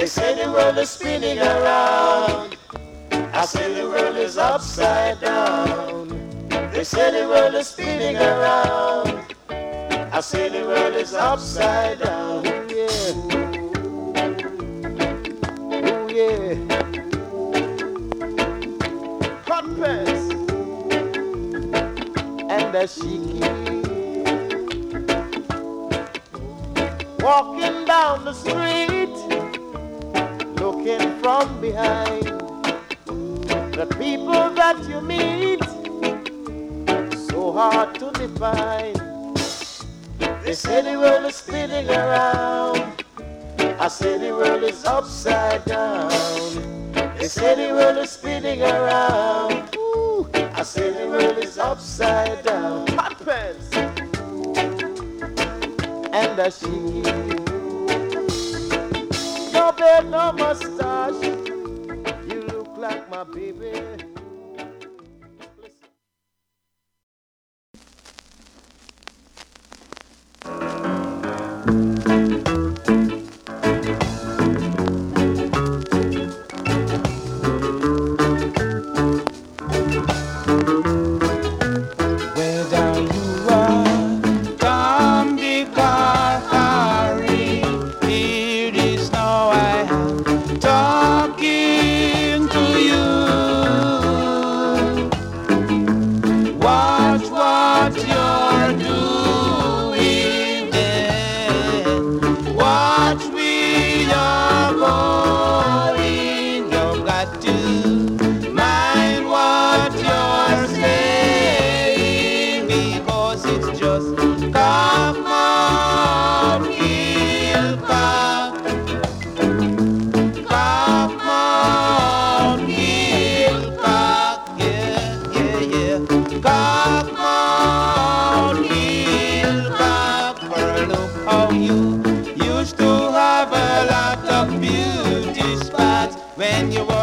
They say the world is spinning around. I say the world is upside down. They say the world is spinning around. I say the world is upside down. Oh yeah. Hot pants. And as she keeps walking down the street, looking from behind, the people that you meet, so hard to define. They say the world is spinning around. I say the world is upside down. They say the world is spinning around. Ooh, I say the world is upside down. Hot pants. And a she, no beard, no mustache. You look like my baby. When you